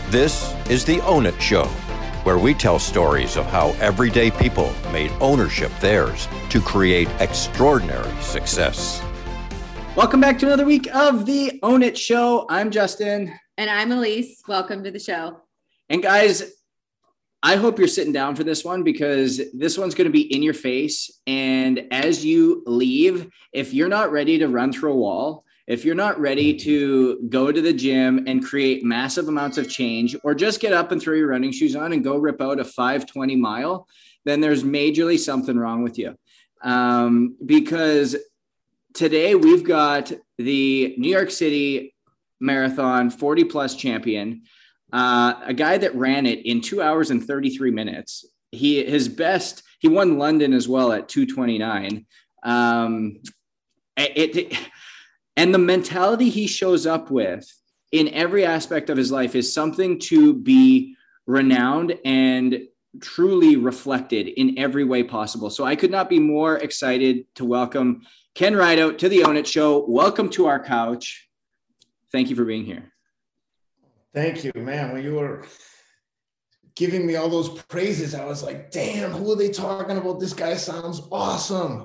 This is the Own It Show, where we tell stories of how everyday people made ownership theirs to create extraordinary success. Welcome back to another week of the Own It Show. I'm Justin. And I'm Elise. Welcome to the show. And guys, I hope you're sitting down for this one because this one's going to be in your face. And as you leave, if you're not ready to run through a wall, if you're not ready to go to the gym and create massive amounts of change, or just get up and throw your running shoes on and go rip out a 5:20 mile, then there's majorly something wrong with you. Because today we've got the New York City Marathon 40 plus champion, a guy that ran it in 2 hours and 33 minutes. He won London as well at 2:29. And the mentality he shows up with in every aspect of his life is something to be renowned and truly reflected in every way possible. So I could not be more excited to welcome Ken Rideout to the Own It Show. Welcome to our couch. Thank you for being here. Thank you, man. When you were giving me all those praises, I was like, damn, who are they talking about? This guy sounds awesome.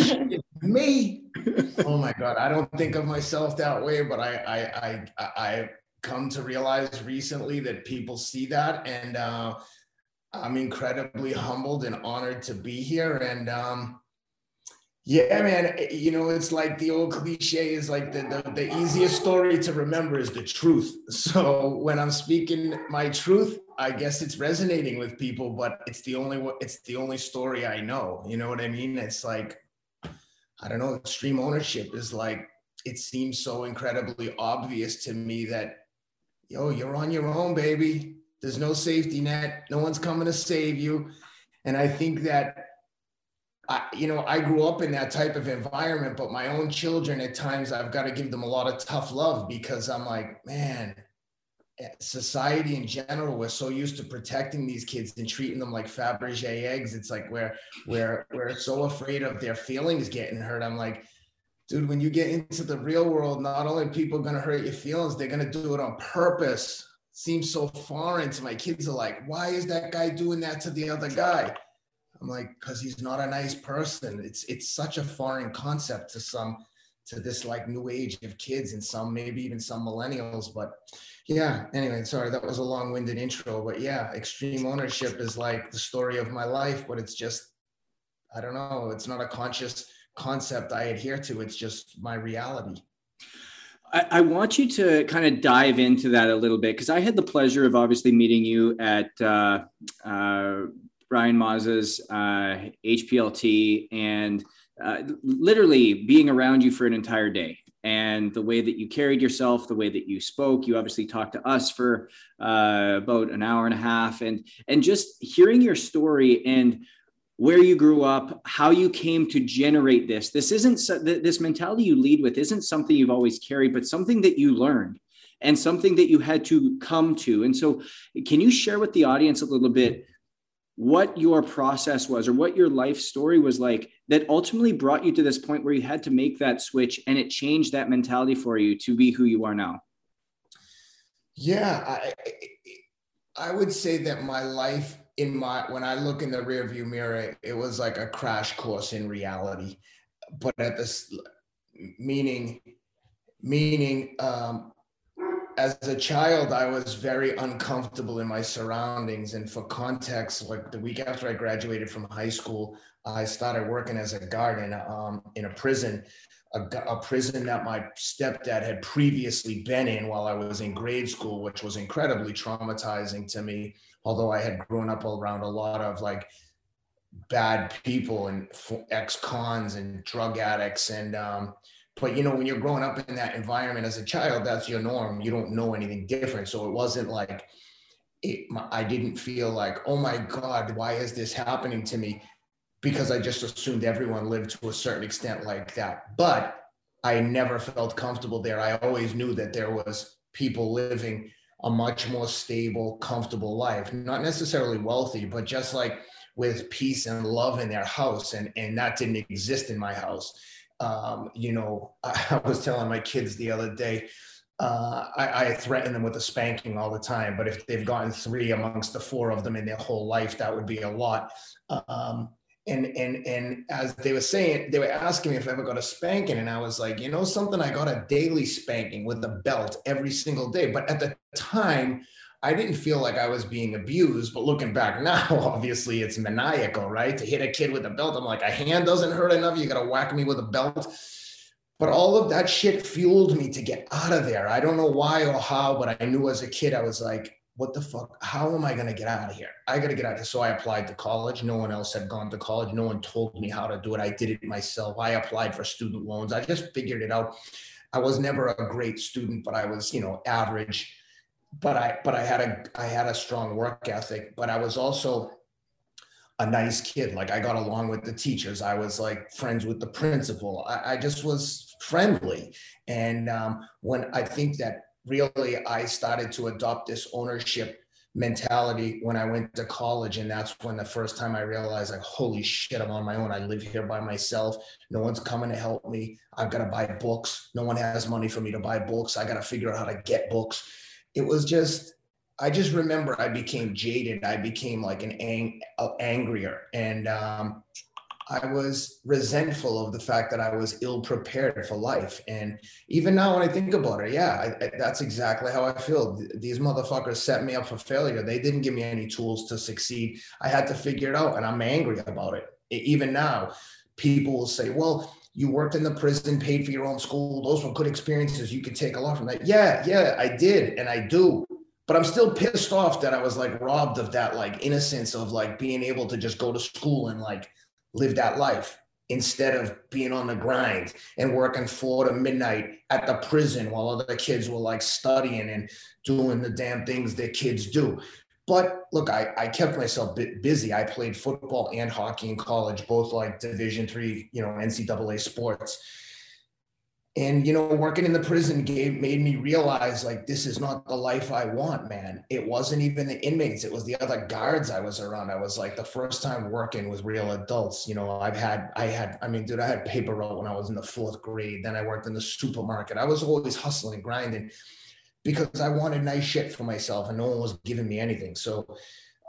Me. Oh my God. I don't think of myself that way, but I come to realize recently that people see that. And I'm incredibly humbled and honored to be here. And yeah, man, you know, it's like the old cliche is like the easiest story to remember is the truth. So when I'm speaking my truth, I guess it's resonating with people, but it's the only story I know. You know what I mean? It's like, I don't know, extreme ownership is like, it seems so incredibly obvious to me that, yo, you're on your own, baby. There's no safety net. No one's coming to save you. And I think that, I grew up in that type of environment, but my own children, at times I've got to give them a lot of tough love because I'm like, man, society in general, we're so used to protecting these kids and treating them like Fabergé eggs. It's like we're so afraid of their feelings getting hurt. I'm like, dude, when you get into the real world, not only are people going to hurt your feelings, they're going to do it on purpose. It seems so foreign to my kids. Are like, why is that guy doing that to the other guy? I'm like, because he's not a nice person. It's such a foreign concept to this like new age of kids and some, maybe even some millennials. But yeah, anyway, sorry, that was a long-winded intro, but yeah, extreme ownership is like the story of my life, but it's just, I don't know, it's not a conscious concept I adhere to. It's just my reality. I want you to kind of dive into that a little bit, because I had the pleasure of obviously meeting you at Brian Mazza's HPLT and literally being around you for an entire day, and the way that you carried yourself, the way that you spoke. You obviously talked to us for about an hour and a half, and just hearing your story and where you grew up, how you came to generate this. This isn't this mentality you lead with isn't something you've always carried, but something that you learned and something that you had to come to. And so can you share with the audience a little bit what your process was, or what your life story was like that ultimately brought you to this point where you had to make that switch and it changed that mentality for you to be who you are now? Yeah, I would say that my life when I look in the rearview mirror, it was like a crash course in reality, but at this meaning, as a child, I was very uncomfortable in my surroundings. And for context, like the week after I graduated from high school, I started working as a guard in a prison, a prison that my stepdad had previously been in while I was in grade school, which was incredibly traumatizing to me. Although I had grown up around a lot of like bad people and ex-cons and drug addicts but you know, when you're growing up in that environment as a child, that's your norm. You don't know anything different. So it wasn't like, I didn't feel like, oh my God, why is this happening to me? Because I just assumed everyone lived to a certain extent like that. But I never felt comfortable there. I always knew that there was people living a much more stable, comfortable life, not necessarily wealthy, but just like with peace and love in their house. And that didn't exist in my house. I was telling my kids the other day, I threaten them with a spanking all the time, but if they've gotten 3 amongst the 4 of them in their whole life, that would be a lot. And as they were saying, they were asking me if I ever got a spanking, and I was like, you know something, I got a daily spanking with a belt every single day. But at the time, I didn't feel like I was being abused. But looking back now, obviously it's maniacal, right? To hit a kid with a belt, I'm like, a hand doesn't hurt enough, you got to whack me with a belt. But all of that shit fueled me to get out of there. I don't know why or how, but I knew as a kid, I was like, what the fuck? How am I going to get out of here? I got to get out of here. So I applied to college. No one else had gone to college. No one told me how to do it. I did it myself. I applied for student loans. I just figured it out. I was never a great student, but I was, average. But I had a strong work ethic, but I was also a nice kid. Like, I got along with the teachers. I was like friends with the principal. I just was friendly. And when I think that really I started to adopt this ownership mentality when I went to college. And that's when the first time I realized, like, holy shit, I'm on my own. I live here by myself. No one's coming to help me. I've got to buy books. No one has money for me to buy books. I got to figure out how to get books. It was just, I just remember I became jaded. I became like angrier. And I was resentful of the fact that I was ill prepared for life. And even now when I think about it, that's exactly how I feel. These motherfuckers set me up for failure. They didn't give me any tools to succeed. I had to figure it out, and I'm angry about it. Even now, people will say, well, you worked in the prison, paid for your own school. Those were good experiences. You could take a lot from that. Yeah, I did. And I do. But I'm still pissed off that I was like robbed of that like innocence of like being able to just go to school and like live that life instead of being on the grind and working 4 to midnight at the prison while other kids were like studying and doing the damn things that kids do. But look, I kept myself busy. I played football and hockey in college, both like Division III, NCAA sports. And, working in the prison made me realize, like, this is not the life I want, man. It wasn't even the inmates. It was the other guards I was around. I was like the first time working with real adults. I had paper route when I was in the 4th grade. Then I worked in the supermarket. I was always hustling, grinding because I wanted nice shit for myself and no one was giving me anything. So,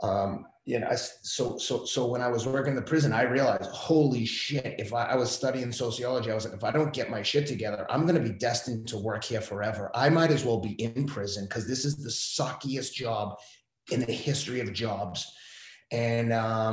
so when I was working in the prison, I realized, holy shit, if I was studying sociology, I was like, if I don't get my shit together, I'm going to be destined to work here forever. I might as well be in prison because this is the suckiest job in the history of jobs. And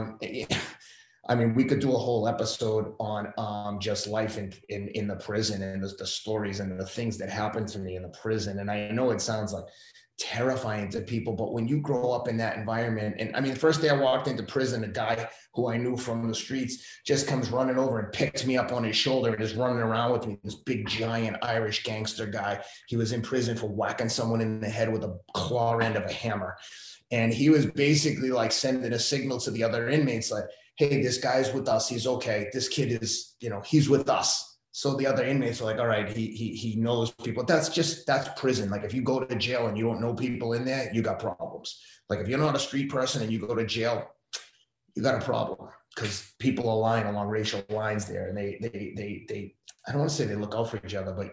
we could do a whole episode on just life in the prison and the stories and the things that happened to me in the prison. And I know it sounds like terrifying to people, but when you grow up in that environment, and the first day I walked into prison, a guy who I knew from the streets just comes running over and picks me up on his shoulder and is running around with me, this big giant Irish gangster guy. He was in prison for whacking someone in the head with a claw end of a hammer. And he was basically like sending a signal to the other inmates like, hey, this guy's with us. He's okay. This kid is, he's with us. So the other inmates are like, all right, he knows people. That's prison. Like if you go to jail and you don't know people in there, you got problems. Like if you're not a street person and you go to jail, you got a problem because people are lying along racial lines there. And they I don't want to say they look out for each other, but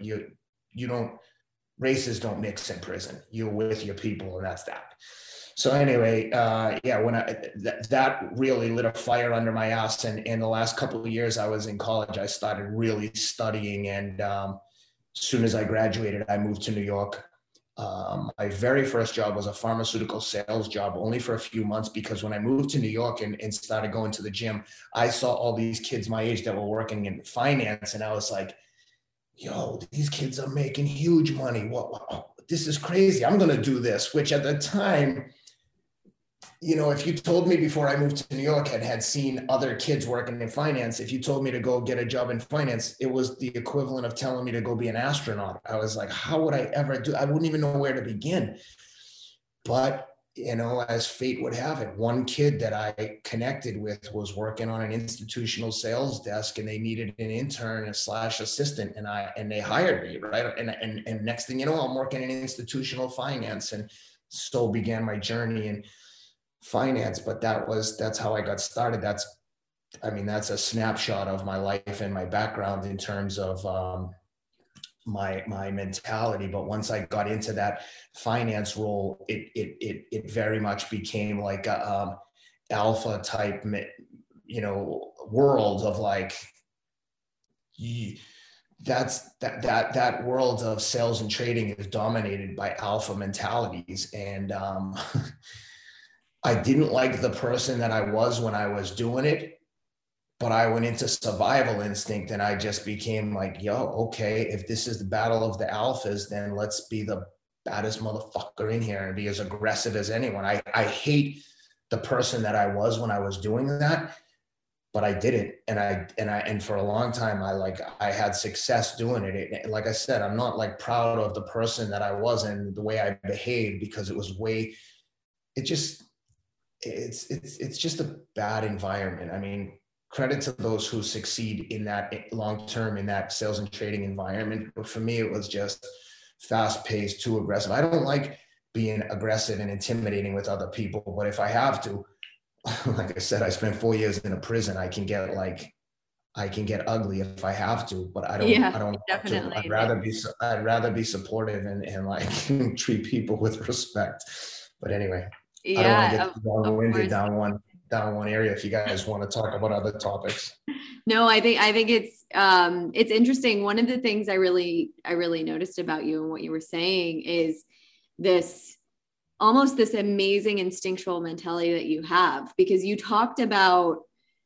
races don't mix in prison. You're with your people and that's that. So anyway, when that really lit a fire under my ass. And in the last couple of years I was in college, I started really studying. And as soon as I graduated, I moved to New York. My very first job was a pharmaceutical sales job, only for a few months, because when I moved to New York and started going to the gym, I saw all these kids my age that were working in finance. And I was like, yo, these kids are making huge money. What? This is crazy. I'm going to do this, which at the time, if you told me before I moved to New York and had seen other kids working in finance, if you told me to go get a job in finance, it was the equivalent of telling me to go be an astronaut. I was like, how would I ever do? I wouldn't even know where to begin. But, as fate would have it, one kid that I connected with was working on an institutional sales desk and they needed an intern / assistant. And they hired me, right? And next thing you know, I'm working in institutional finance. And so began my journey in finance. But that's how I got started. That's a snapshot of my life and my background in terms of my mentality. But once I got into that finance role, it very much became like a alpha type, world of like, that world of sales and trading is dominated by alpha mentalities. And I didn't like the person that I was when I was doing it, but I went into survival instinct, and I just became like, yo, okay, if this is the battle of the alphas, then let's be the baddest motherfucker in here and be as aggressive as anyone. I hate the person that I was when I was doing that, but I did it. And for a long time, I had success doing it. Like I said, I'm not like proud of the person that I was and the way I behaved, because it was it's just a bad environment. I mean, credit to those who succeed in that long-term, in that sales and trading environment. But for me, it was just fast-paced, too aggressive. I don't like being aggressive and intimidating with other people, but if I have to, like I said, I spent 4 years in a prison. I can get ugly if I have to, but I don't definitely. I'd rather be supportive and like treat people with respect. But anyway, I don't want to get long-winded down one area. If you guys want to talk about other topics. No, I think it's interesting. One of the things I really noticed about you and what you were saying is this amazing instinctual mentality that you have, because you talked about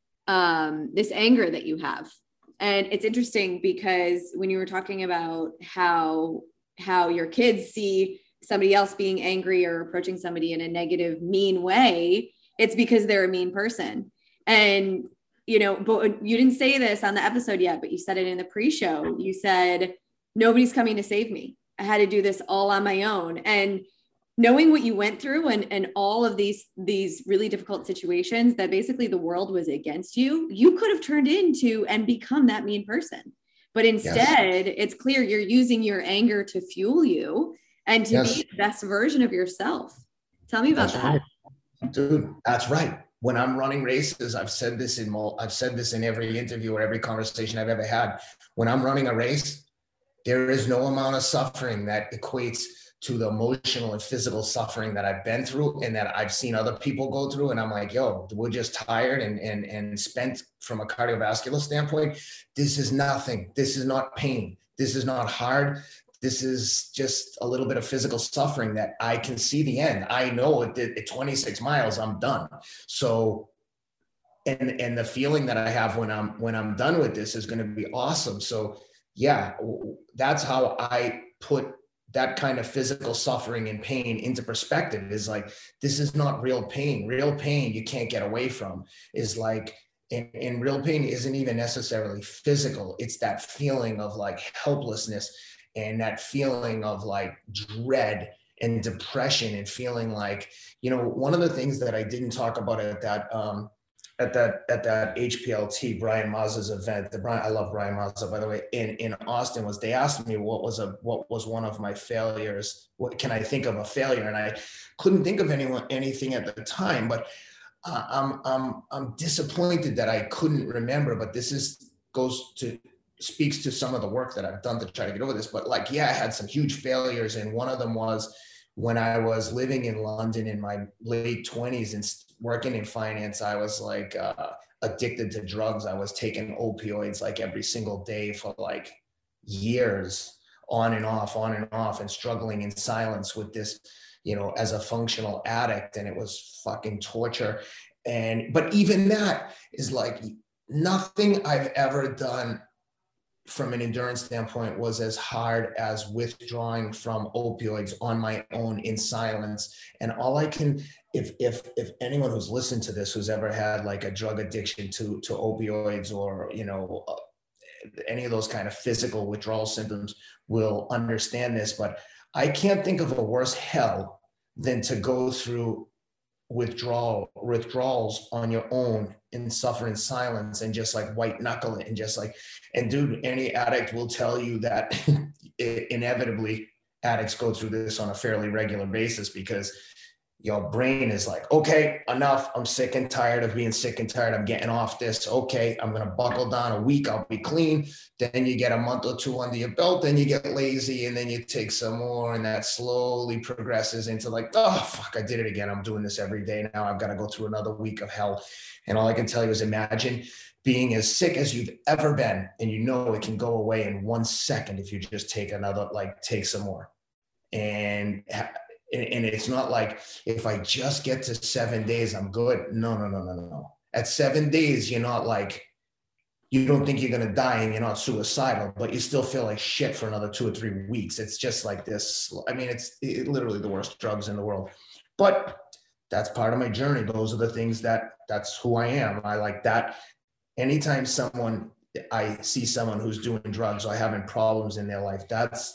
this anger that you have. And it's interesting because when you were talking about how your kids see somebody else being angry or approaching somebody in a negative, mean way, it's because they're a mean person. And, but you didn't say this on the episode yet, but you said it in the pre-show. You said, nobody's coming to save me. I had to do this all on my own. And knowing what you went through and all of these really difficult situations that basically the world was against you, you could have turned into and become that mean person. But instead, It's clear you're using your anger to fuel you and to be the best version of yourself. Tell me about that. Right. Dude, that's right. When I'm running races, I've said this in every interview or every conversation I've ever had. When I'm running a race, there is no amount of suffering that equates to the emotional and physical suffering that I've been through and that I've seen other people go through. And I'm like, yo, we're just tired and spent from a cardiovascular standpoint. This is nothing. This is not pain. This is not hard. This is just a little bit of physical suffering that I can see the end. I know at 26 miles, I'm done. So, and the feeling that I have when I'm done with this is going to be awesome. So yeah, that's how I put that kind of physical suffering and pain into perspective. Is like, this is not real pain. Real pain you can't get away from. Is like, and real pain isn't even necessarily physical. It's that feeling of like helplessness and that feeling of like dread and depression and feeling like, one of the things that I didn't talk about at that HPLT, Brian Mazza's event, I love Brian Mazza, by the way, in Austin, was they asked me what was one of my failures. What can I think of a failure? And I couldn't think of anything at the time, but I'm disappointed that I couldn't remember, but speaks to some of the work that I've done to try to get over this. But I had some huge failures. And one of them was when I was living in London in my late 20s and working in finance. I was like addicted to drugs. I was taking opioids like every single day for like years, on and off, and struggling in silence with this, as a functional addict. And it was fucking torture. But even that is like nothing I've ever done from an endurance standpoint was as hard as withdrawing from opioids on my own in silence. And all I can, if anyone who's listened to this, who's ever had like a drug addiction to opioids or, any of those kind of physical withdrawal symptoms will understand this, but I can't think of a worse hell than to go through withdrawals on your own and suffer in silence and just like white knuckle it and dude, any addict will tell you that inevitably addicts go through this on a fairly regular basis, because your brain is like, okay, enough. I'm sick and tired of being sick and tired. I'm getting off this. Okay, I'm going to buckle down a week. I'll be clean. Then you get a month or two under your belt. Then you get lazy and then you take some more. And that slowly progresses into like, oh, fuck, I did it again. I'm doing this every day now. I've got to go through another week of hell. And all I can tell you is imagine being as sick as you've ever been. And you know it can go away in 1 second if you just take take some more. And it's not like if I just get to 7 days, I'm good. No. At 7 days, you're not like, you don't think you're going to die and you're not suicidal, but you still feel like shit for another 2 or 3 weeks. It's just like this. I mean, it's literally the worst drugs in the world, but that's part of my journey. Those are the things that's who I am. I like that. Anytime I see someone who's doing drugs or having problems in their life, that's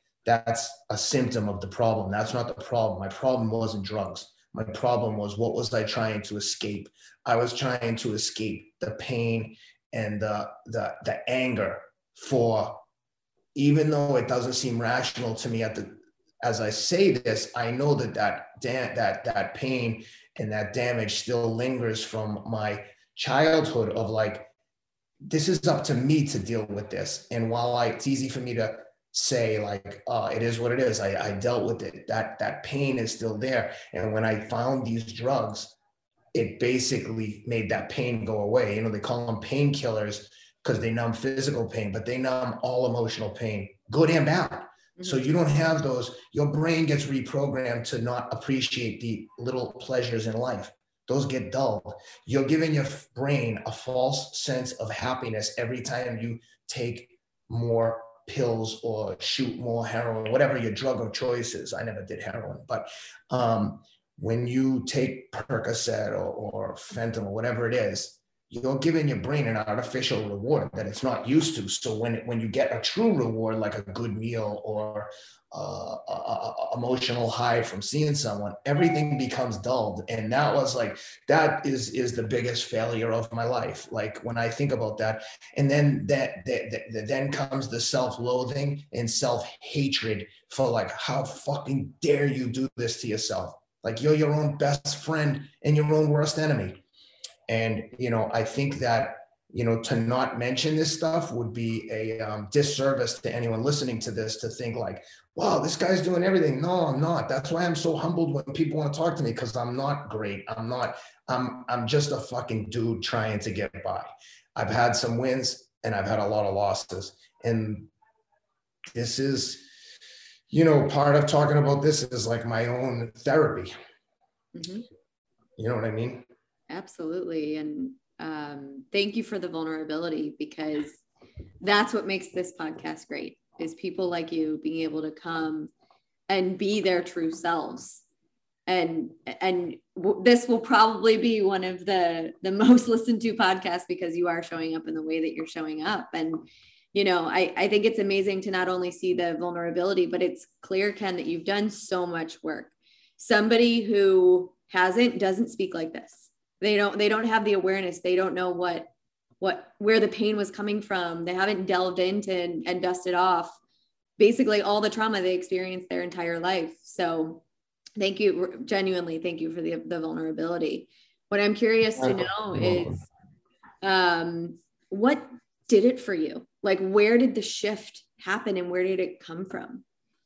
a symptom of the problem. That's not the problem. My problem wasn't drugs. My problem was, what was I trying to escape? I was trying to escape the pain and the anger for, even though it doesn't seem rational to me as I say this, I know that pain and that damage still lingers from my childhood of like, this is up to me to deal with this. And while it's easy for me to say like, it is what it is. I dealt with it. That pain is still there. And when I found these drugs, it basically made that pain go away. You know, they call them painkillers because they numb physical pain, but they numb all emotional pain, good and bad. Mm-hmm. So you don't have those, your brain gets reprogrammed to not appreciate the little pleasures in life. Those get dulled. You're giving your brain a false sense of happiness every time you take more pills or shoot more heroin, whatever your drug of choice is. I never did heroin, but when you take Percocet or fentanyl, whatever it is, you're giving your brain an artificial reward that it's not used to. So when you get a true reward, like a good meal or emotional high from seeing someone, everything becomes dulled. And that is the biggest failure of my life. Like when I think about that, and then then comes the self-loathing and self-hatred for like, how fucking dare you do this to yourself? Like you're your own best friend and your own worst enemy. And, you know, I think that, you know, to not mention this stuff would be a disservice to anyone listening to this, to think like, wow, this guy's doing everything. No, I'm not. That's why I'm so humbled when people want to talk to me, because I'm not great. I'm just a fucking dude trying to get by. I've had some wins and I've had a lot of losses. And this is, you know, part of talking about this is like my own therapy. Mm-hmm. You know what I mean? Absolutely. And thank you for the vulnerability, because that's what makes this podcast great, is people like you being able to come and be their true selves. And this will probably be one of the most listened to podcasts, because you are showing up in the way that you're showing up. And, you know, I think it's amazing to not only see the vulnerability, but it's clear, Ken, that you've done so much work. Somebody who doesn't speak like this. They don't have the awareness. They don't know where the pain was coming from. They haven't delved into and dusted off basically all the trauma they experienced their entire life. So thank you. Genuinely, thank you for the vulnerability. What I'm curious to know is, what did it for you? Like, where did the shift happen and where did it come from?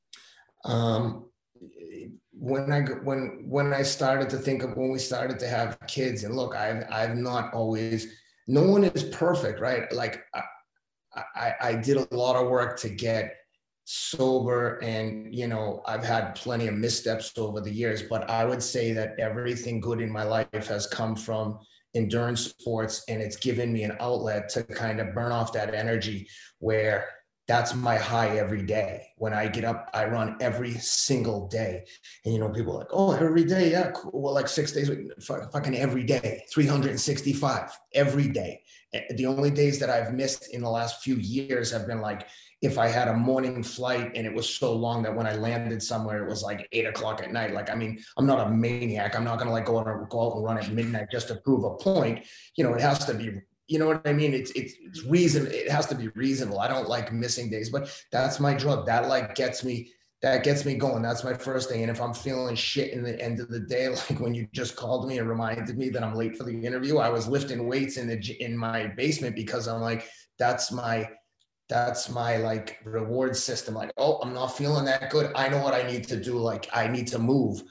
When I started to think of when we started to have kids, and look, I've not always, no one is perfect, right? Like I did a lot of work to get sober, and, you know, I've had plenty of missteps over the years, but I would say that everything good in my life has come from endurance sports, and it's given me an outlet to kind of burn off that energy, where that's my high every day. When I get up, I run every single day. And, you know, people are like, oh, every day. Yeah, cool. Well, like 6 days, fucking every day, 365 every day. The only days that I've missed in the last few years have been like, if I had a morning flight and it was so long that when I landed somewhere, it was like 8 o'clock at night. Like, I mean, I'm not a maniac. I'm not going to like go out and run at midnight just to prove a point. You know, it has to be, you know what I mean? It's reason. It has to be reasonable. I don't like missing days, but that's my drug. That like gets me that gets me going. That's my first thing. And if I'm feeling shit in the end of the day, like when you just called me and reminded me that I'm late for the interview, I was lifting weights in my basement because I'm like, that's my like reward system. Like, oh, I'm not feeling that good. I know what I need to do. Like I need to move.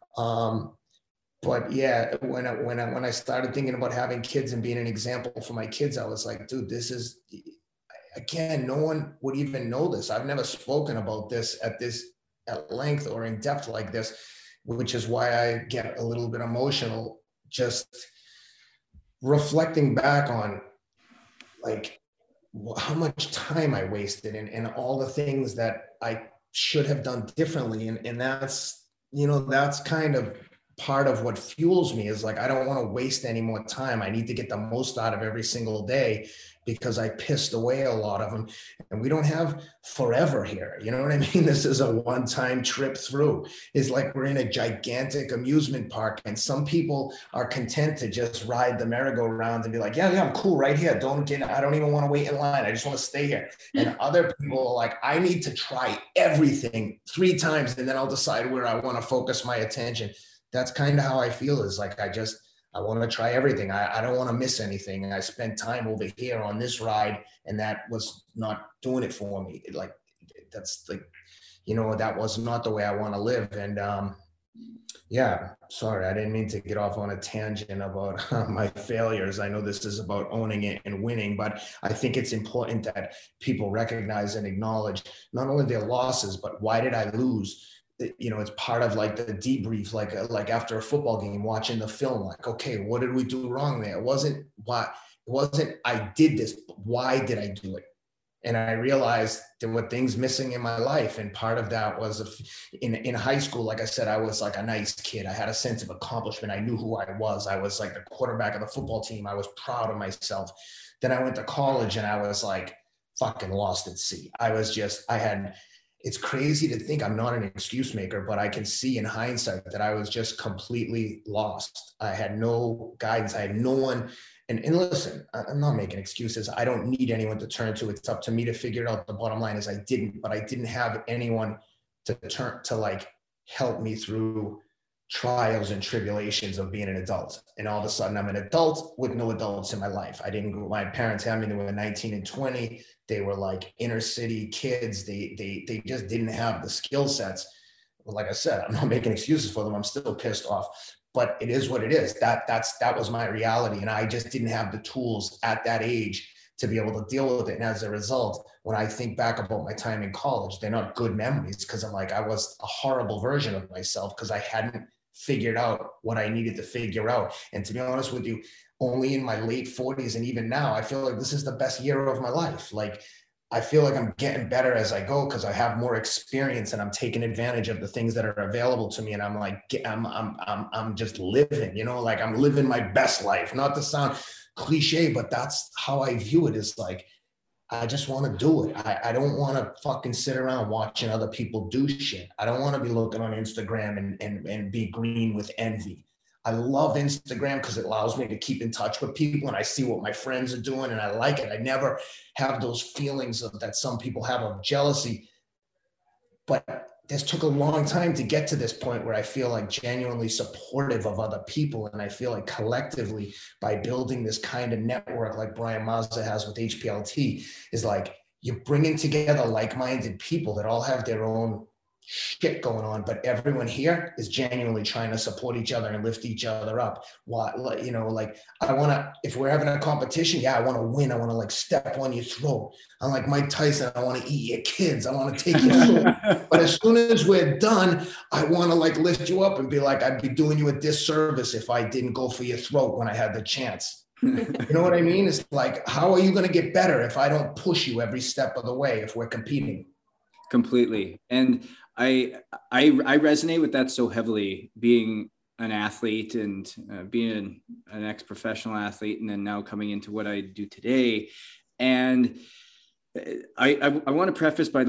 But yeah, when I started thinking about having kids and being an example for my kids, I was like, dude, this is, again, no one would even know this. I've never spoken about this at length or in depth like this, which is why I get a little bit emotional just reflecting back on like how much time I wasted and all the things that I should have done differently. And that's, that's kind of part of what fuels me, is like, I don't want to waste any more time. I need to get the most out of every single day because I pissed away a lot of them, and we don't have forever here. You know what I mean? This is a one-time trip through. It's like we're in a gigantic amusement park, and some people are content to just ride the merry-go-round and be like, yeah, I'm cool right here. I don't even want to wait in line. I just want to stay here. And other people are like, I need to try everything 3 times and then I'll decide where I want to focus my attention. That's kind of how I feel, is like, I want to try everything. I don't want to miss anything. And I spent time over here on this ride, and that was not doing it for me. Like, that's like, that was not the way I want to live. And yeah, sorry, I didn't mean to get off on a tangent about my failures. I know this is about owning it and winning, but I think it's important that people recognize and acknowledge not only their losses, but why did I lose? It's part of like the debrief, like after a football game, watching the film, like, okay, what did we do wrong there? It wasn't I did this, but why did I do it? And I realized there were things missing in my life. And part of that was in high school, like I said, I was like a nice kid. I had a sense of accomplishment. I knew who I was. I was like the quarterback of the football team. I was proud of myself. Then I went to college and I was like fucking lost at sea. It's crazy to think I'm not an excuse maker, but I can see in hindsight that I was just completely lost. I had no guidance. I had no one. And listen, I'm not making excuses. I don't need anyone to turn to. It's up to me to figure it out. The bottom line is I didn't have anyone to turn to, like, help me through trials and tribulations of being an adult. And all of a sudden I'm an adult with no adults in my life. My parents had me, they were 19 and 20. They were like inner city kids. They just didn't have the skill sets. Like I said, I'm not making excuses for them. I'm still pissed off, but it is what it is. That was my reality. And I just didn't have the tools at that age to be able to deal with it. And as a result, when I think back about my time in college, they're not good memories, because I'm like, I was a horrible version of myself because I hadn't figured out what I needed to figure out. And to be honest with you, only in my late 40s, and even now, I feel like this is the best year of my life. Like, I feel like I'm getting better as I go because I have more experience and I'm taking advantage of the things that are available to me. And I'm like, I'm just living, like I'm living my best life. Not to sound cliche, but that's how I view it. Is like, I just want to do it. I don't want to fucking sit around watching other people do shit. I don't want to be looking on Instagram and be green with envy. I love Instagram because it allows me to keep in touch with people, and I see what my friends are doing and I like it. I never have those feelings that some people have of jealousy, but this took a long time to get to this point where I feel like genuinely supportive of other people. And I feel like collectively, by building this kind of network like Brian Mazza has with HPLT, is like you're bringing together like-minded people that all have their own shit going on, but everyone here is genuinely trying to support each other and lift each other up. Like, I want to, if we're having a competition, I want to win. I want to like step on your throat. I'm like Mike Tyson. I want to eat your kids. I want to take your soul. But as soon as we're done, I want to like lift you up and be like, I'd be doing you a disservice if I didn't go for your throat when I had the chance. You know what I mean? It's like, how are you going to get better if I don't push you every step of the way if we're competing? Completely. And I resonate with that so heavily, being an athlete and being an ex-professional athlete, and then now coming into what I do today. And I want to preface by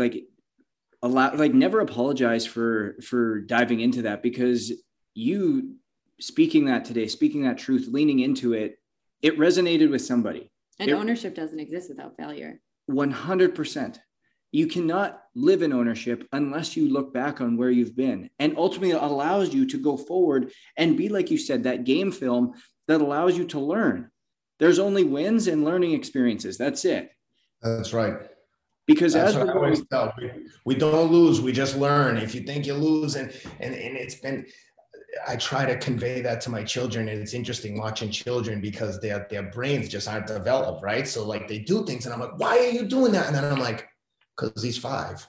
never apologize for diving into that, because you speaking that today, speaking that truth, leaning into it, it resonated with somebody. And ownership doesn't exist without failure. 100%. You cannot live in ownership unless you look back on where you've been, and ultimately it allows you to go forward and be, like you said, that game film that allows you to learn. There's only wins and learning experiences. That's it. That's right. Because that's what I always tell. We don't lose. We just learn. If you think you lose, and it's been, I try to convey that to my children, and it's interesting watching children because their brains just aren't developed, right? So like they do things, and I'm like, why are you doing that? And then I'm like, because he's 5.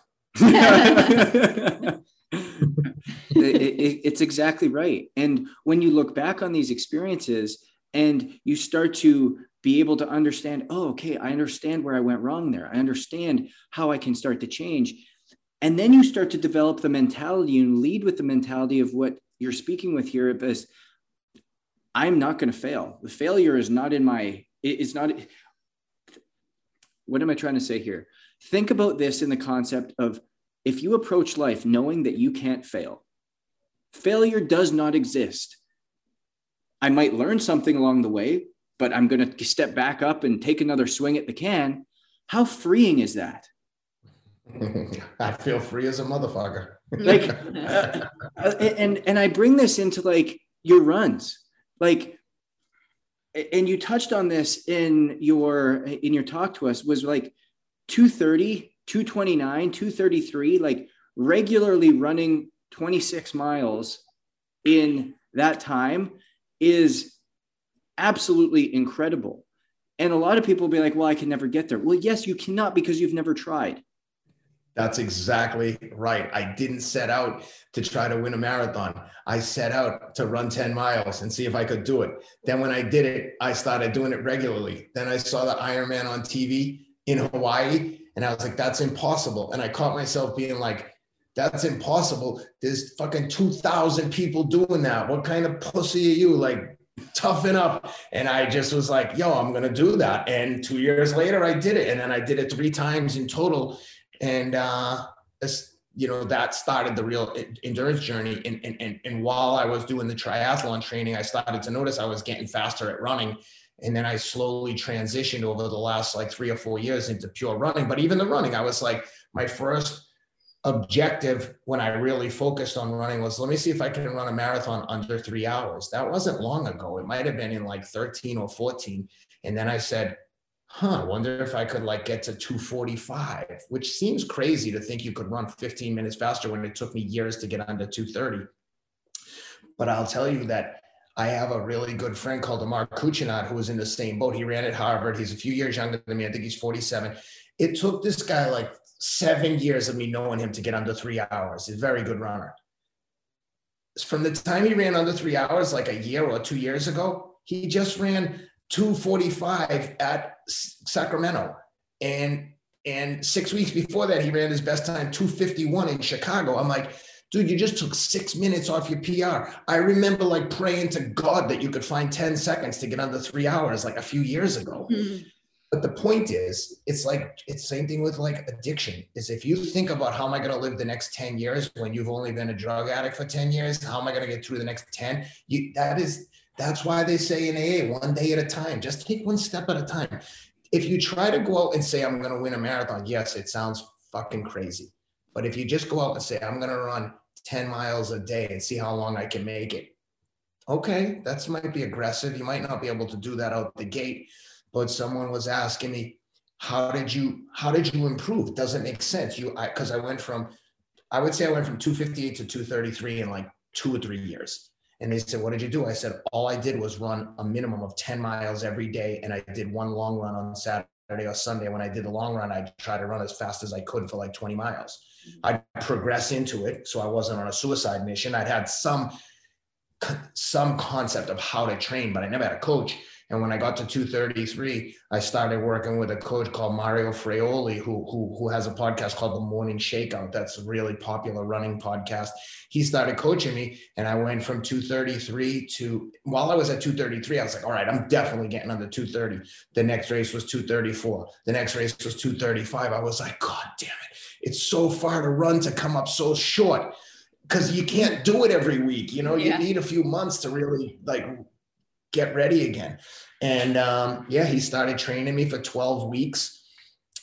It's exactly right. And when you look back on these experiences and you start to be able to understand, oh, okay, I understand where I went wrong there. I understand how I can start to change. And then you start to develop the mentality and lead with the mentality of what you're speaking with here. Because I'm not going to fail. The failure is not in my, it's not, what am I trying to say here? Think about this in the concept of, if you approach life knowing that you can't fail, failure does not exist. I might learn something along the way, but I'm going to step back up and take another swing at the can. How freeing is that? I feel free as a motherfucker. Like, and I bring this into like your runs, like, and you touched on this in your talk to us, was like 230, 229, 233, like regularly running 26 miles in that time is absolutely incredible. And a lot of people will be like, well, I can never get there. Well, yes, you cannot, because you've never tried. That's exactly right. I didn't set out to try to win a marathon. I set out to run 10 miles and see if I could do it. Then when I did it, I started doing it regularly. Then I saw the Ironman on TV in Hawaii, and I was like, that's impossible. And I caught myself being like, that's impossible. There's fucking 2,000 people doing that. What kind of pussy are you? Like, toughen up. And I just was like, yo, I'm going to do that. And 2 years later, I did it. And then I did it 3 times in total. And, that started the real endurance journey. And while I was doing the triathlon training, I started to notice I was getting faster at running. And then I slowly transitioned over the last like 3 or 4 years into pure running. But even the running, I was like, my first objective when I really focused on running was, let me see if I can run a marathon under 3 hours. That wasn't long ago. It might've been in like 13 or 14. And then I said, I wonder if I could like get to 245, which seems crazy to think you could run 15 minutes faster when it took me years to get under 230. But I'll tell you that I have a really good friend called Amar Kuchinat, who was in the same boat. He ran at Harvard. He's a few years younger than me. I think he's 47. It took this guy like 7 years of me knowing him to get under 3 hours. He's a very good runner. From the time he ran under 3 hours, like a year or 2 years ago, he just ran 245 at Sacramento. And 6 weeks before that, he ran his best time 251 in Chicago. I'm like, dude, you just took 6 minutes off your PR. I remember like praying to God that you could find 10 seconds to get under 3 hours like a few years ago. Mm-hmm. But the point is, it's the same thing with like addiction, is if you think about how am I going to live the next 10 years when you've only been a drug addict for 10 years, how am I going to get through the next 10? That's why they say in AA, one day at a time, just take one step at a time. If you try to go out and say, I'm going to win a marathon, yes, it sounds fucking crazy. But if you just go out and say, I'm going to run 10 miles a day and see how long I can make it. Okay, that might be aggressive. You might not be able to do that out the gate. But someone was asking me, how did you improve? It doesn't make sense. Because I went from 258 to 233 in like 2 or 3 years. And they said, what did you do? I said, all I did was run a minimum of 10 miles every day. And I did one long run on Saturday or Sunday. When I did the long run, I tried to run as fast as I could for like 20 miles. I'd progress into it. So I wasn't on a suicide mission. I'd had some concept of how to train, but I never had a coach. And when I got to 233, I started working with a coach called Mario Fraioli, who has a podcast called The Morning Shakeout. That's a really popular running podcast. He started coaching me, and I went from 233 to, while I was at 233, I was like, all right, I'm definitely getting under 230. The next race was 234. The next race was 235. I was like, God damn it. It's so far to run to come up so short, because you can't do it every week. You need a few months to really like get ready again. And he started training me for 12 weeks.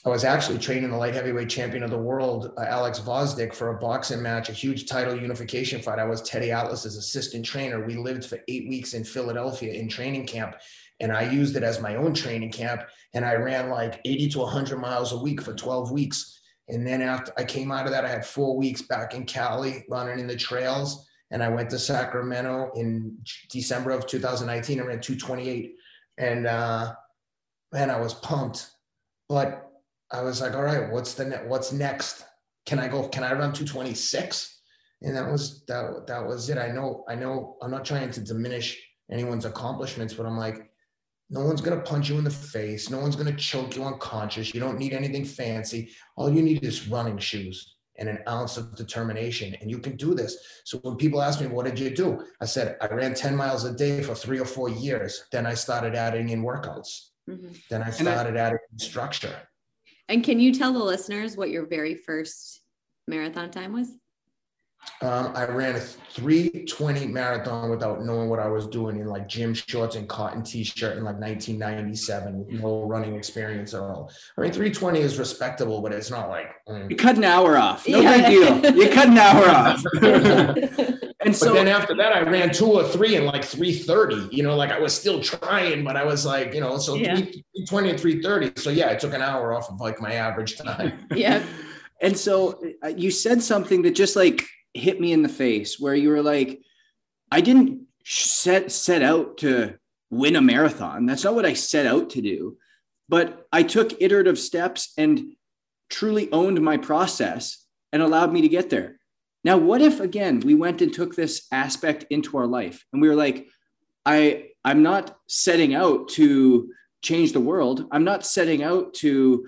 I was actually training the light heavyweight champion of the world, Alex Vosdick, for a boxing match, a huge title unification fight. I was Teddy Atlas's assistant trainer. We lived for 8 weeks in Philadelphia in training camp, and I used it as my own training camp. And I ran like 80 to 100 miles a week for 12 weeks. And then after I came out of that, I had 4 weeks back in Cali running in the trails. And I went to Sacramento in December of 2019 and ran 228. And man, I was pumped. But I was like, all right, what's next? Can I run 226? And that was it. I know I'm not trying to diminish anyone's accomplishments, but I'm like, no one's going to punch you in the face. No one's going to choke you unconscious. You don't need anything fancy. All you need is running shoes and an ounce of determination, and you can do this. So when people ask me, what did you do? I said, I ran 10 miles a day for 3 or 4 years. Then I started adding in workouts. Mm-hmm. Then I started adding structure. And can you tell the listeners what your very first marathon time was? I ran a 3:20 marathon without knowing what I was doing, in like gym shorts and cotton t-shirt in like 1997 with no running experience at all. I mean, 3:20 is respectable, but it's not like you cut an hour off. No big deal. You cut an hour off. And so, but then after that, I ran 2 or 3 in like 3:30. You know, like I was still trying, but I was like, you know, so 3:20 and 3:30. So yeah, I took an hour off of like my average time. Yeah. And so you said something that just like hit me in the face, where you were like, I didn't set out to win a marathon. That's not what I set out to do. But I took iterative steps and truly owned my process and allowed me to get there. Now, what if, again, we went and took this aspect into our life and we were like, I'm not setting out to change the world. I'm not setting out to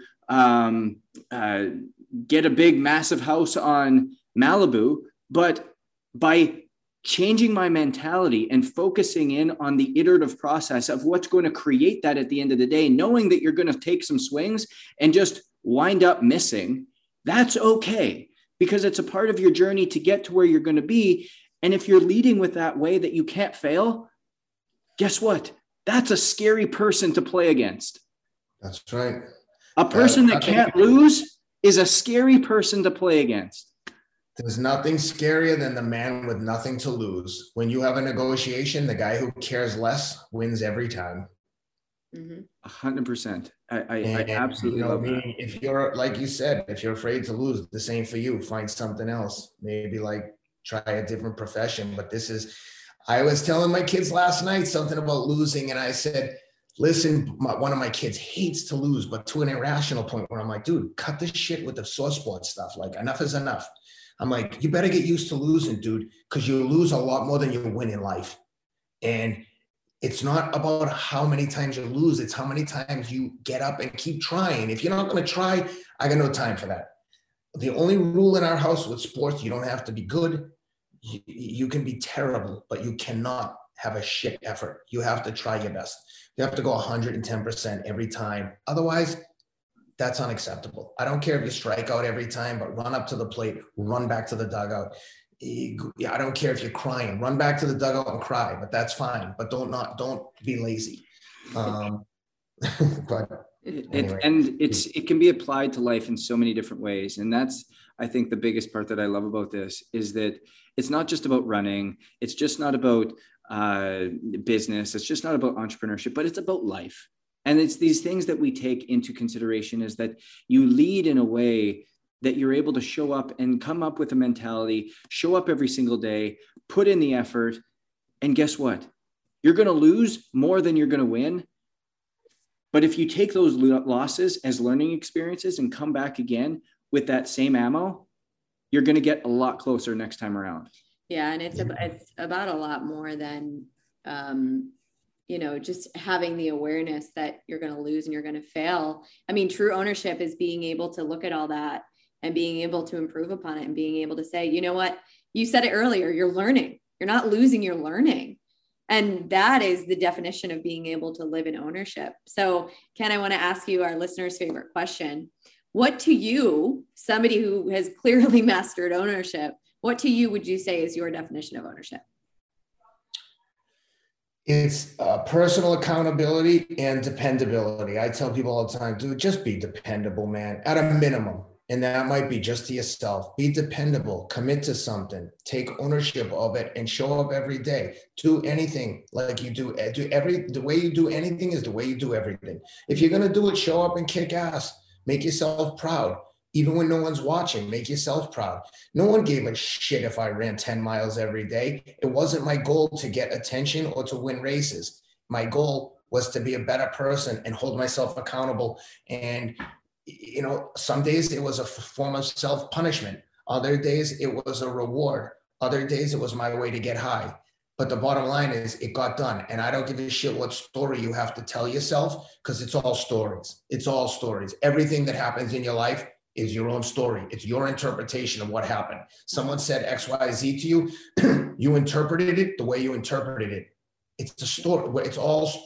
get a big, massive house on Malibu. But by changing my mentality and focusing in on the iterative process of what's going to create that at the end of the day, knowing that you're going to take some swings and just wind up missing, that's okay, because it's a part of your journey to get to where you're going to be. And if you're leading with that way that you can't fail, guess what? That's a scary person to play against. That's right. A person that can't lose is a scary person to play against. There's nothing scarier than the man with nothing to lose. When you have a negotiation, the guy who cares less wins every time. 100%. I absolutely love that. If you're, like you said, if you're afraid to lose, the same for you. Find something else. Maybe like try a different profession. But I was telling my kids last night something about losing, and I said, listen, one of my kids hates to lose, but to an irrational point where I'm like, dude, cut this shit with the source sport stuff. Like, enough is enough. I'm like, you better get used to losing, dude, because you lose a lot more than you win in life. And it's not about how many times you lose. It's how many times you get up and keep trying. If you're not going to try, I got no time for that. The only rule in our house with sports, you don't have to be good. You can be terrible, but you cannot have a shit effort. You have to try your best. You have to go 110% every time. Otherwise, that's unacceptable. I don't care if you strike out every time, but run up to the plate, run back to the dugout. I don't care if you're crying, run back to the dugout and cry, but that's fine. But don't be lazy. But anyway. It can be applied to life in so many different ways. And that's, I think, the biggest part that I love about this is that it's not just about running. It's just not about business. It's just not about entrepreneurship, but it's about life. And it's these things that we take into consideration, is that you lead in a way that you're able to show up and come up with a mentality, show up every single day, put in the effort. And guess what? You're going to lose more than you're going to win. But if you take those losses as learning experiences and come back again with that same ammo, you're going to get a lot closer next time around. Yeah. And it's about a lot more than, just having the awareness that you're going to lose and you're going to fail. I mean, true ownership is being able to look at all that and being able to improve upon it and being able to say, you know what, you said it earlier, you're learning, you're not losing, you're learning. And that is the definition of being able to live in ownership. So Ken, I want to ask you our listeners' favorite question. What to you, somebody who has clearly mastered ownership, what to you would you say is your definition of ownership? It's personal accountability and dependability. I tell people all the time, dude, just be dependable, man, at a minimum. And that might be just to yourself. Be dependable, commit to something, take ownership of it, and show up every day. Do anything like you do. The way you do anything is the way you do everything. If you're going to do it, show up and kick ass. Make yourself proud. Even when no one's watching, make yourself proud. No one gave a shit if I ran 10 miles every day. It wasn't my goal to get attention or to win races. My goal was to be a better person and hold myself accountable. And, you know, some days it was a form of self-punishment. Other days it was a reward. Other days it was my way to get high. But the bottom line is it got done. And I don't give a shit what story you have to tell yourself, because it's all stories. It's all stories. Everything that happens in your life is your own story. It's your interpretation of what happened. Someone said X, Y, Z to you. You interpreted it the way you interpreted it. It's the story. It's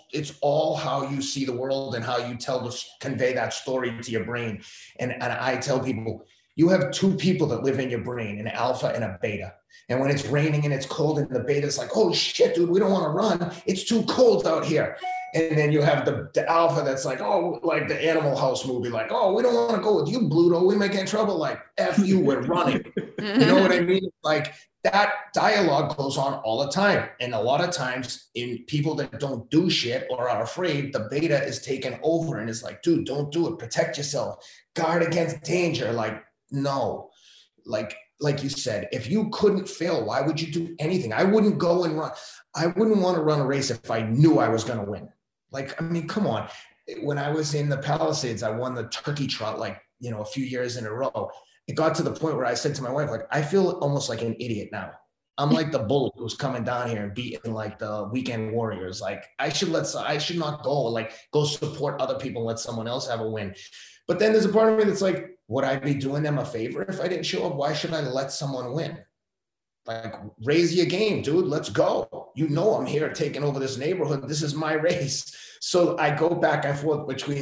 all how you see the world and how you convey that story to your brain. And I tell people, you have two people that live in your brain, an alpha and a beta. And when it's raining and it's cold and the beta's like, oh shit, dude, we don't want to run. It's too cold out here. And then you have the alpha that's like, oh, like the Animal House movie, like, oh, we don't want to go with you, Bluto. We might get in trouble. Like, F you, we're running. You know what I mean? Like, that dialogue goes on all the time. And a lot of times in people that don't do shit or are afraid, the beta is taken over and is like, dude, don't do it. Protect yourself. Guard against danger. Like, no. Like you said, if you couldn't fail, why would you do anything? I wouldn't go and run. I wouldn't want to run a race if I knew I was going to win. Like, I mean, come on. When I was in the Palisades, I won the turkey trot, like, you know, a few years in a row. It got to the point where I said to my wife, like, I feel almost like an idiot now. I'm like the bullet who's coming down here and beating like the weekend warriors. Like, I should not go, like, go support other people and let someone else have a win. But then there's a part of me that's like, would I be doing them a favor if I didn't show up? Why should I let someone win? Like, raise your game, dude. Let's go. You know, I'm here taking over this neighborhood. This is my race. So I go back and forth between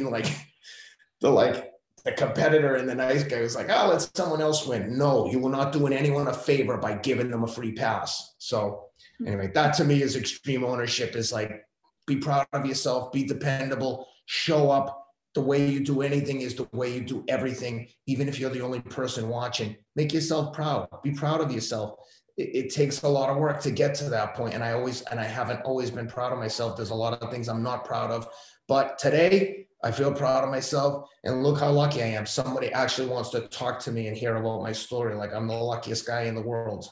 the competitor and the nice guy who's like, oh, let someone else win. No, you will not doing anyone a favor by giving them a free pass. So anyway, that to me is extreme ownership. Is like, be proud of yourself, be dependable, show up. The way you do anything is the way you do everything. Even if you're the only person watching, make yourself proud. Be proud of yourself. It takes a lot of work to get to that point. And I haven't always been proud of myself. There's a lot of things I'm not proud of, but today I feel proud of myself, and look how lucky I am. Somebody actually wants to talk to me and hear about my story. Like, I'm the luckiest guy in the world.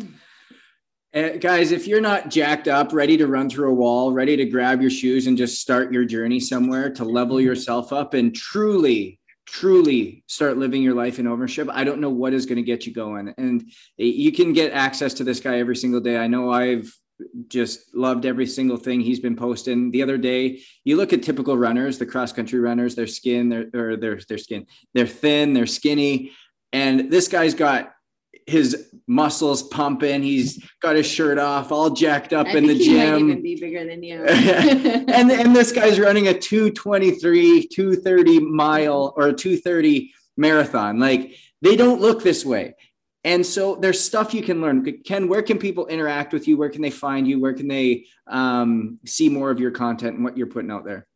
Guys, if you're not jacked up, ready to run through a wall, ready to grab your shoes and just start your journey somewhere to level yourself up and truly start living your life in ownership, I don't know what is going to get you going. And you can get access to this guy every single day. I know I've just loved every single thing he's been posting. The other day, you look at typical runners, the cross-country runners, they're thin, they're skinny. And this guy's got his muscles pumping. He's got his shirt off, all jacked up in the gym. He might even be bigger than you. and this guy's running a 2:30 mile or a 2:30 marathon. Like, they don't look this way. And so there's stuff you can learn. Ken, where can people interact with you? Where can they find you? Where can they see more of your content and what you're putting out there?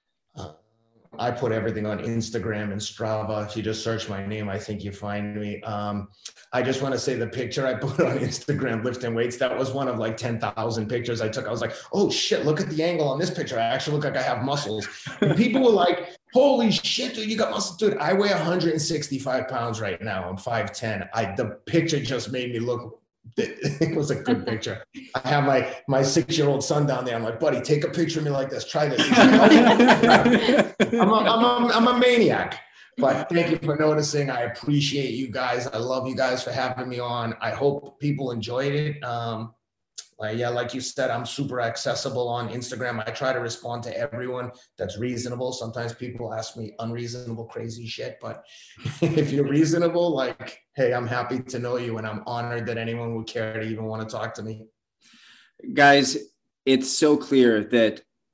I put everything on Instagram and Strava. If you just search my name, I think you find me. I just want to say the picture I put on Instagram, lifting weights, that was one of like 10,000 pictures I took. I was like, oh shit, look at the angle on this picture. I actually look like I have muscles. And people were like, holy shit, dude, you got muscles. Dude, I weigh 165 pounds right now. I'm 5'10". The picture just made me look, it was a good picture. I have my 6-year-old son down there. I'm like, buddy, take a picture of me like this. Try this. I'm a maniac. But thank you for noticing. I appreciate you guys. I love you guys for having me on. I hope people enjoyed it. Like you said, I'm super accessible on Instagram. I try to respond to everyone that's reasonable. Sometimes people ask me unreasonable, crazy shit. But if you're reasonable, like, hey, I'm happy to know you. And I'm honored that anyone would care to even want to talk to me. Guys, it's so clear that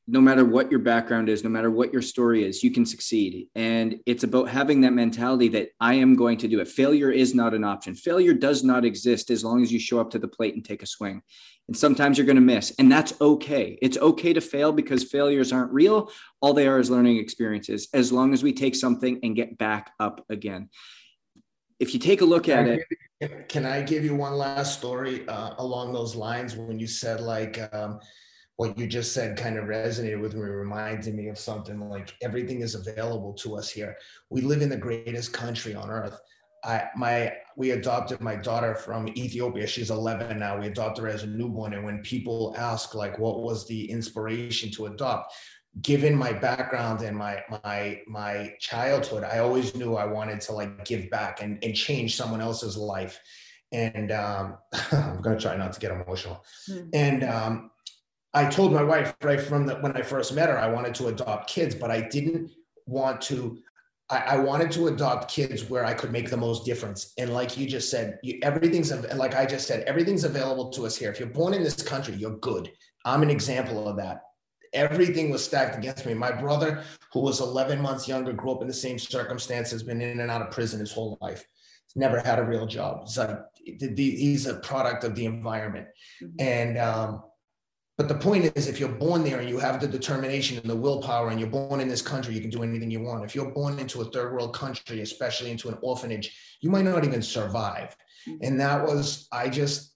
no matter what your background is, no matter what your story is, you can succeed. And it's about having that mentality that I am going to do it. Failure is not an option. Failure does not exist as long as you show up to the plate and take a swing. And sometimes you're going to miss, and that's okay. It's okay to fail because failures aren't real. All they are is learning experiences, as long as we take something and get back up again. If you take a look at it. Can I give you one last story along those lines? When you said what you just said kind of resonated with me, reminded me of something like everything is available to us here. We live in the greatest country on earth. We adopted my daughter from Ethiopia. She's 11 now. We adopted her as a newborn. And when people ask like, what was the inspiration to adopt? Given my background and my childhood, I always knew I wanted to like give back and change someone else's life. And I'm going to try not to get emotional. And I told my wife right from when I first met her, I wanted to adopt kids, but I didn't want to. I wanted to adopt kids where I could make the most difference. And like you just said, like I just said, everything's available to us here. If you're born in this country, you're good. I'm an example of that. Everything was stacked against me. My brother, who was 11 months younger, grew up in the same circumstances, been in and out of prison his whole life. He's never had a real job. He's a product of the environment. And, but the point is, if you're born there and you have the determination and the willpower and you're born in this country, you can do anything you want. If you're born into a third world country, especially into an orphanage, you might not even survive. And that was, I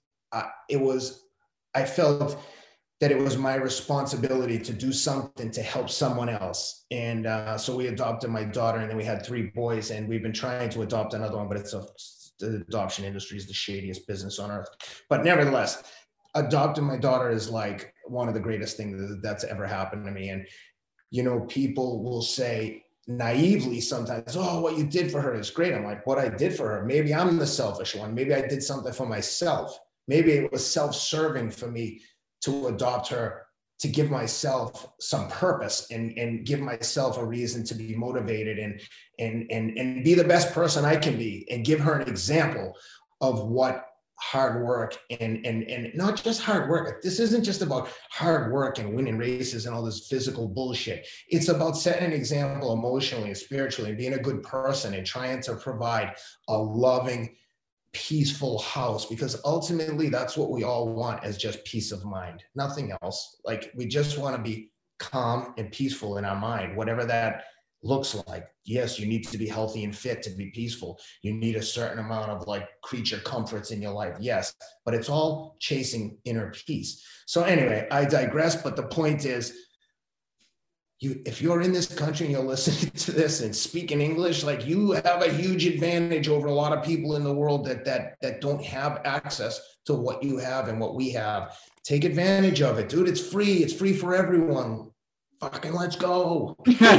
felt that it was my responsibility to do something to help someone else. And so we adopted my daughter, and then we had 3 boys, and we've been trying to adopt another one, but the adoption industry is the shadiest business on earth. But nevertheless, adopting my daughter is like one of the greatest things that's ever happened to me. And, you know, people will say naively sometimes, oh, what you did for her is great. I'm like, what I did for her, maybe I'm the selfish one. Maybe I did something for myself. Maybe it was self-serving for me to adopt her, to give myself some purpose and give myself a reason to be motivated and be the best person I can be, and give her an example of what hard work and not just hard work. This isn't just about hard work and winning races and all this physical bullshit. It's about setting an example emotionally and spiritually, and being a good person and trying to provide a loving, peaceful house, because ultimately that's what we all want, is just peace of mind, nothing else. Like, we just want to be calm and peaceful in our mind, whatever that looks like. Yes, you need to be healthy and fit to be peaceful. You need a certain amount of like creature comforts in your life. Yes, but it's all chasing inner peace. So anyway, I digress, but the point is, if you're in this country and you're listening to this and speaking English, like, you have a huge advantage over a lot of people in the world that don't have access to what you have and what we have. Take advantage of it, dude. It's free. It's free for everyone. Fucking let's go.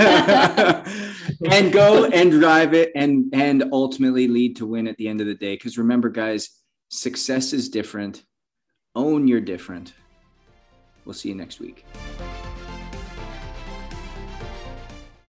And go and drive it and ultimately lead to win at the end of the day. Because remember, guys, success is different. Own your different. We'll see you next week.